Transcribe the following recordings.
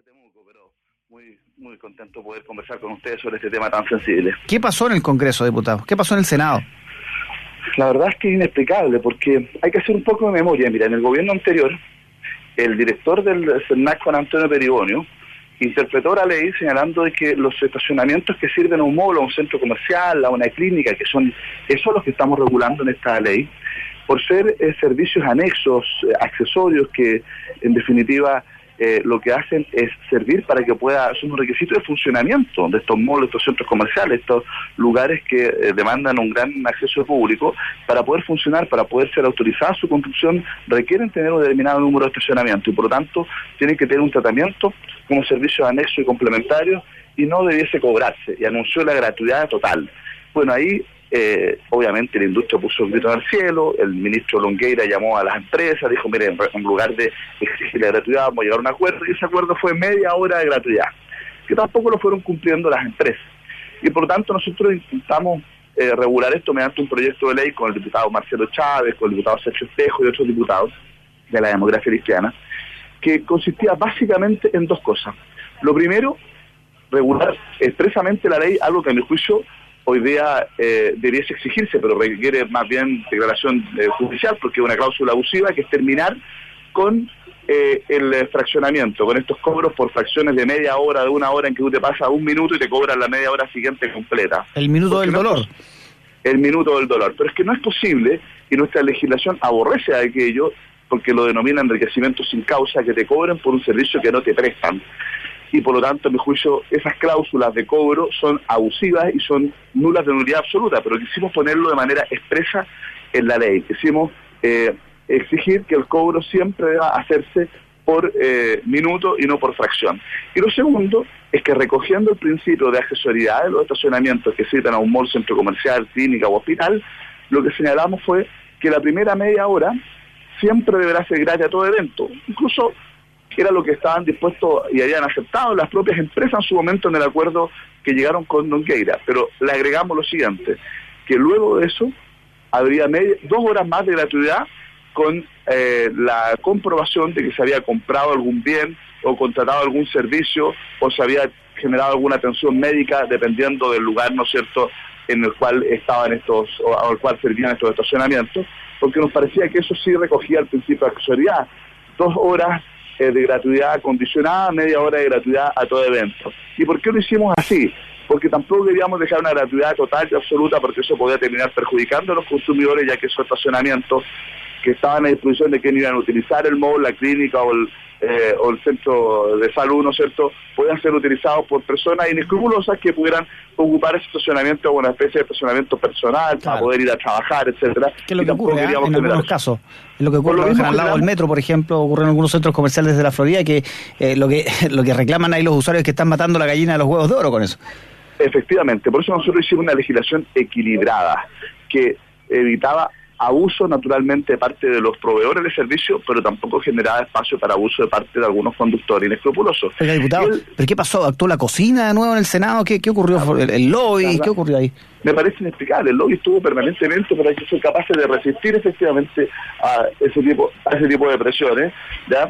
Temuco, pero muy contento de poder conversar con ustedes sobre este tema tan sensible. ¿Qué pasó en el Congreso, diputado? ¿Qué pasó en el Senado? La verdad es que es inexplicable, porque hay que hacer un poco de memoria. Mira, en el gobierno anterior, el director del CERNAC, Juan Antonio Perigonio, interpretó la ley señalando de que los estacionamientos que sirven a un mall, a un centro comercial, a una clínica, que son esos los que estamos regulando en esta ley, por ser servicios anexos, accesorios que en definitiva lo que hacen es servir para que pueda, son un requisito de funcionamiento de estos malls, estos centros comerciales, estos lugares que demandan un gran acceso público. Para poder funcionar, para poder ser autorizada su construcción, requieren tener un determinado número de estacionamientos y por lo tanto tienen que tener un tratamiento como servicios anexos y complementarios y no debiese cobrarse, y anunció la gratuidad total. Bueno, ahí obviamente la industria puso el grito en el cielo, el ministro Longueira llamó a las empresas, dijo, miren, en lugar de exigir la gratuidad vamos a llegar a un acuerdo, y ese acuerdo fue media hora de gratuidad, que tampoco lo fueron cumpliendo las empresas. Y por lo tanto nosotros intentamos regular esto mediante un proyecto de ley con el diputado Marcelo Chávez, con el diputado Sergio Espejo y otros diputados de la democracia cristiana, que consistía básicamente en dos cosas. Lo primero, regular expresamente la ley, algo que a mi juicio hoy día debiese exigirse, pero requiere más bien declaración judicial, porque es una cláusula abusiva, que es terminar con el fraccionamiento, con estos cobros por fracciones de media hora, de una hora, en que tú te pasas un minuto y te cobran la media hora siguiente completa. El minuto del dolor. El minuto del dolor. Pero es que no es posible, y nuestra legislación aborrece a aquello, porque lo denominan enriquecimiento sin causa, que te cobren por un servicio que no te prestan. Y por lo tanto, a mi juicio, esas cláusulas de cobro son abusivas y son nulas de nulidad absoluta, pero quisimos ponerlo de manera expresa en la ley. Quisimos exigir que el cobro siempre deba hacerse por minuto y no por fracción. Y lo segundo es que, recogiendo el principio de accesoriedad de los estacionamientos que sirven a un mall, centro comercial, clínica o hospital, lo que señalamos fue que la primera media hora siempre deberá ser gratis a todo evento, incluso era lo que estaban dispuestos y habían aceptado las propias empresas en su momento en el acuerdo que llegaron con Longueira. Pero le agregamos lo siguiente, que luego de eso habría 2 horas más de gratuidad con la comprobación de que se había comprado algún bien o contratado algún servicio o se había generado alguna atención médica, dependiendo del lugar, ¿no es cierto?, en el cual estaban estos, o al cual servían estos estacionamientos, porque nos parecía que eso sí recogía el principio de accesoriedad. 2 horas de gratuidad condicionada, media hora de gratuidad a todo evento. ¿Y por qué lo hicimos así? Porque tampoco queríamos dejar una gratuidad total y absoluta, porque eso podía terminar perjudicando a los consumidores, ya que esos estacionamientos que estaban a disposición de quienes iban a utilizar el mall, la clínica o el centro de salud, ¿no es cierto?, puedan ser utilizados por personas inescrupulosas que pudieran ocupar ese estacionamiento como una especie de estacionamiento personal, claro, para poder ir a trabajar, etcétera. Que es lo que ocurre en algunos casos. Es lo que ocurre al lado del metro, por ejemplo, ocurre en algunos centros comerciales de la Florida, que lo que reclaman ahí los usuarios es que están matando la gallina de los huevos de oro con eso. Efectivamente, por eso nosotros hicimos una legislación equilibrada, que evitaba abuso naturalmente de parte de los proveedores de servicios, pero tampoco generaba espacio para abuso de parte de algunos conductores inescrupulosos. Oiga, diputado, ¿pero qué pasó? ¿Actuó la cocina de nuevo en el Senado? ¿Qué ocurrió? ¿El lobby? ¿Qué ocurrió ahí? Me parece inexplicable. El lobby estuvo permanentemente para que sean capaces de resistir efectivamente a ese tipo de presiones, ¿ya?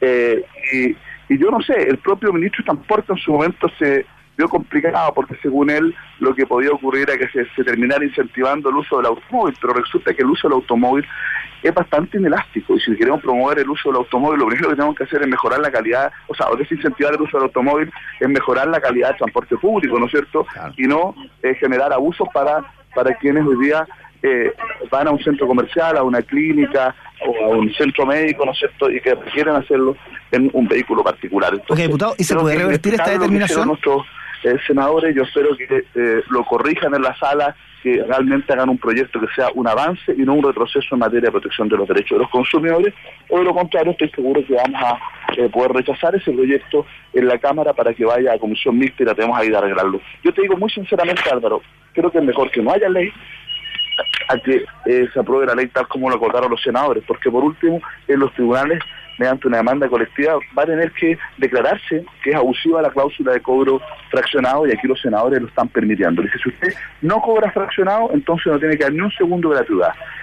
Y yo no sé, el propio ministro de Transporte en su momento se vio complicado, porque según él lo que podía ocurrir era que se terminara incentivando el uso del automóvil, pero resulta que el uso del automóvil es bastante inelástico, y si queremos promover el uso del automóvil, lo primero que tenemos que hacer es mejorar la calidad, o sea, lo que es incentivar el uso del automóvil es mejorar la calidad del transporte público, ¿no es cierto?, claro, y no generar abusos para quienes hoy día van a un centro comercial, a una clínica o a un centro médico, ¿no es cierto?, y que quieren hacerlo en un vehículo particular. Entonces, diputado, ¿y se puede revertir esta determinación? Nuestros senadores, yo espero que lo corrijan en la sala, que realmente hagan un proyecto que sea un avance y no un retroceso en materia de protección de los derechos de los consumidores, o de lo contrario estoy seguro que vamos a poder rechazar ese proyecto en la Cámara para que vaya a comisión mixta y tratemos ahí de arreglarlo. Yo te digo muy sinceramente, Álvaro, creo que es mejor que no haya ley a que se apruebe la ley tal como lo acordaron los senadores, porque por último en los tribunales, mediante una demanda colectiva, va a tener que declararse que es abusiva la cláusula de cobro fraccionado, y aquí los senadores lo están permitiendo. Dice, si usted no cobra fraccionado, entonces no tiene que dar ni un segundo de gratuidad.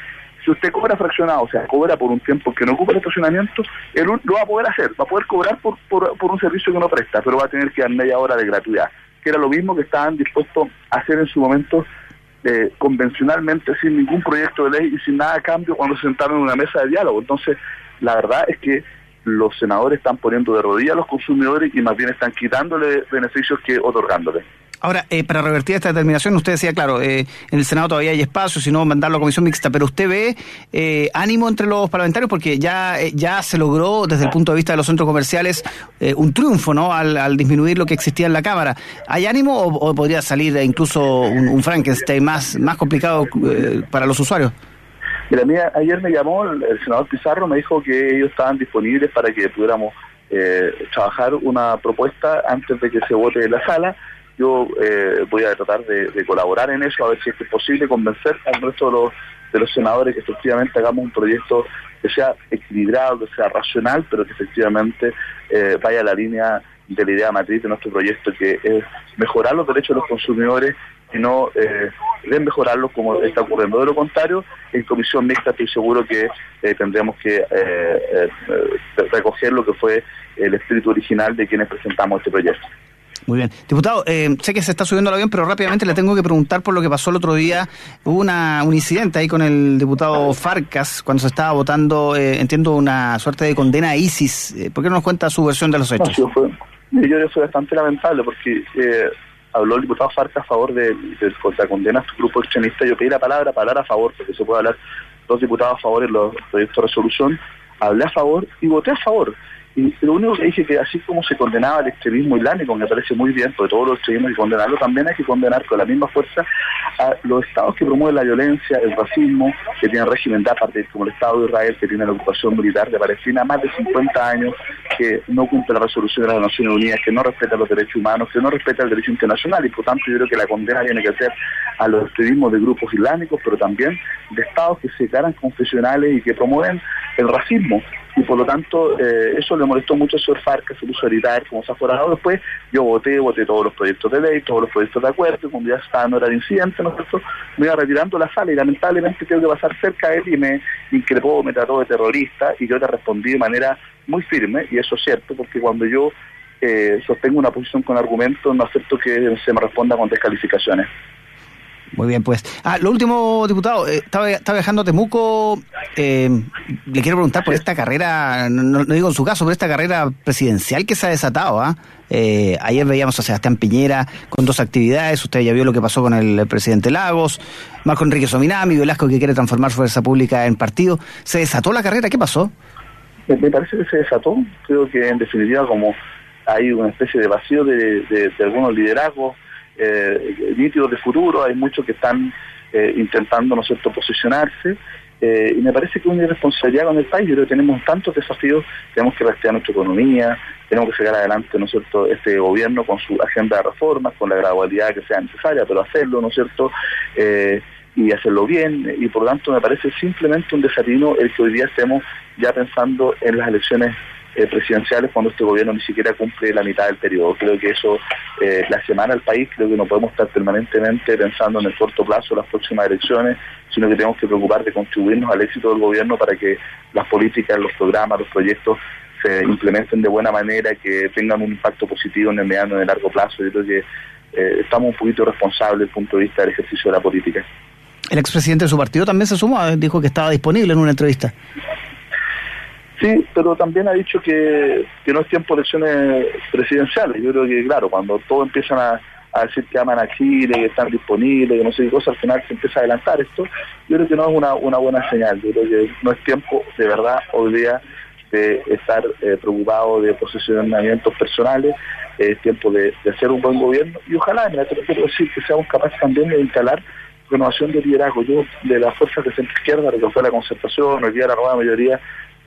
Si usted cobra fraccionado, o sea, cobra por un tiempo que no ocupa el estacionamiento, él lo va a poder hacer, va a poder cobrar por un servicio que no presta, pero va a tener que dar media hora de gratuidad, que era lo mismo que estaban dispuestos a hacer en su momento convencionalmente, sin ningún proyecto de ley y sin nada a cambio cuando se sentaron en una mesa de diálogo. Entonces, la verdad es que los senadores están poniendo de rodillas a los consumidores y más bien están quitándole beneficios que otorgándole. Ahora, para revertir esta determinación, usted decía, claro, en el Senado todavía hay espacio, si no, mandarlo a comisión mixta, pero usted ve ánimo entre los parlamentarios porque ya se logró, desde el punto de vista de los centros comerciales, un triunfo, ¿no?, al disminuir lo que existía en la Cámara. ¿Hay ánimo o podría salir incluso un Frankenstein más complicado para los usuarios? Mira, ayer me llamó el senador Pizarro, me dijo que ellos estaban disponibles para que pudiéramos trabajar una propuesta antes de que se vote en la sala. Yo voy a tratar de colaborar en eso, a ver si es posible convencer al resto de los senadores que efectivamente hagamos un proyecto que sea equilibrado, que sea racional, pero que efectivamente vaya a la línea de la idea matriz de nuestro proyecto, que es mejorar los derechos de los consumidores y no mejorarlos como está ocurriendo. De lo contrario, en comisión mixta estoy seguro que tendremos que recoger lo que fue el espíritu original de quienes presentamos este proyecto. Muy bien. Diputado, sé que se está subiendo el avión, pero rápidamente le tengo que preguntar por lo que pasó el otro día. Hubo un incidente ahí con el diputado Farcas, cuando se estaba votando, entiendo, una suerte de condena a ISIS. ¿Por qué no nos cuenta su versión de los hechos? Yo fue bastante lamentable, porque habló el diputado Farcas a favor de la condena a este grupo extremista. Yo pedí la palabra para hablar a favor, porque se puede hablar dos diputados a favor en los proyectos de resolución. Hablé a favor y voté a favor. Y lo único que dije que así como se condenaba el extremismo islámico, me parece muy bien, porque todos los extremismos hay que condenarlo, también hay que condenar con la misma fuerza a los estados que promueven la violencia, el racismo, que tienen régimen de apartheid, como el Estado de Israel, que tiene la ocupación militar de Palestina más de 50 años, que no cumple la resolución de las Naciones Unidas, que no respeta los derechos humanos, que no respeta el derecho internacional, y por tanto yo creo que la condena tiene que ser a los extremismos de grupos islámicos, pero también de estados que se declaran confesionales y que promueven el racismo. Y por lo tanto, eso le molestó mucho al señor Farcas, se puso a gritar como se ha aforado. Después yo voté todos los proyectos de ley, todos los proyectos de acuerdo, y cuando ya estaba en hora de incidente, ¿no es cierto?, me iba retirando de la sala y lamentablemente tengo que pasar cerca de él y me increpó, me trató de terrorista, y yo le respondí de manera muy firme, y eso es cierto, porque cuando yo sostengo una posición con argumentos, no acepto que se me responda con descalificaciones. Muy bien, pues. Lo último, diputado, está viajando a Temuco. Le quiero preguntar por esta carrera, no digo en su caso, por esta carrera presidencial que se ha desatado. Ayer veíamos a Sebastián Piñera con 2 actividades. Usted ya vio lo que pasó con el presidente Lagos, Marco Enrique Sominami, Velasco, que quiere transformar Fuerza Pública en partido. ¿Se desató la carrera? ¿Qué pasó? Me parece que se desató. Creo que en definitiva, como hay una especie de vacío de algunos liderazgos nítidos de futuro, hay muchos que están intentando, ¿no es cierto?, posicionarse, y me parece que es una irresponsabilidad con el país. Yo creo que tenemos tantos desafíos, tenemos que rastrear nuestra economía, tenemos que sacar adelante, ¿no es cierto?, este gobierno con su agenda de reformas, con la gradualidad que sea necesaria, pero hacerlo, ¿no es cierto?, y hacerlo bien, y por lo tanto me parece simplemente un desatino el que hoy día estemos ya pensando en las elecciones presidenciales cuando este gobierno ni siquiera cumple la mitad del periodo. Creo que eso le hace mal al país. Creo que no podemos estar permanentemente pensando en el corto plazo, las próximas elecciones, sino que tenemos que preocupar de contribuirnos al éxito del gobierno para que las políticas, los programas, los proyectos se implementen de buena manera, que tengan un impacto positivo en el mediano y en el largo plazo. Yo creo que estamos un poquito responsables desde el punto de vista del ejercicio de la política. El expresidente de su partido también se sumó, dijo que estaba disponible en una entrevista. Sí, pero también ha dicho que no es tiempo de elecciones presidenciales. Yo creo que, claro, cuando todos empiezan a decir que aman a Chile, que están disponibles, que no sé qué cosa, al final se empieza a adelantar esto. Yo creo que no es una buena señal. Yo creo que no es tiempo, de verdad, hoy día, de estar preocupado de posicionamientos personales. Es tiempo de hacer un buen gobierno, y ojalá, te quiero decir, que seamos capaces también de instalar renovación de liderazgo. Yo, de las fuerzas de centro izquierda, lo que fue la Concertación, el día de la nueva mayoría,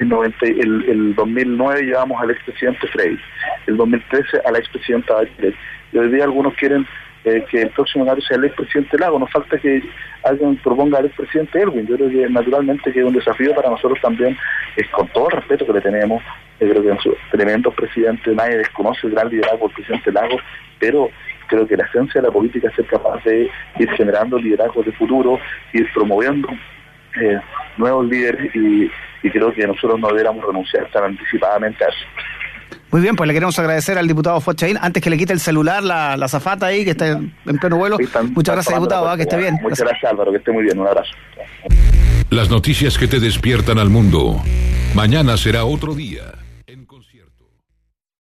el 2009 llevamos al expresidente Frey, el 2013 a la expresidenta Bachelet, y hoy día algunos quieren que el próximo año sea el expresidente Lago. Nos falta que alguien proponga al expresidente Elwin. Yo creo que naturalmente que es un desafío para nosotros también, es con todo el respeto que le tenemos. Yo creo que son tremendos presidentes, nadie desconoce el gran liderazgo del presidente Lago, pero creo que la esencia de la política es ser capaz de ir generando liderazgos de futuro, ir promoviendo nuevos líderes y creo que nosotros no deberíamos renunciar tan anticipadamente a eso. Muy bien, pues le queremos agradecer al diputado Fox Chahín. Antes que le quite el celular, la azafata ahí, que está en pleno vuelo. Muchas gracias, diputado, que esté bien. Muchas gracias, Álvaro, que esté muy bien. Un abrazo. Las noticias que te despiertan al mundo. Mañana será otro día.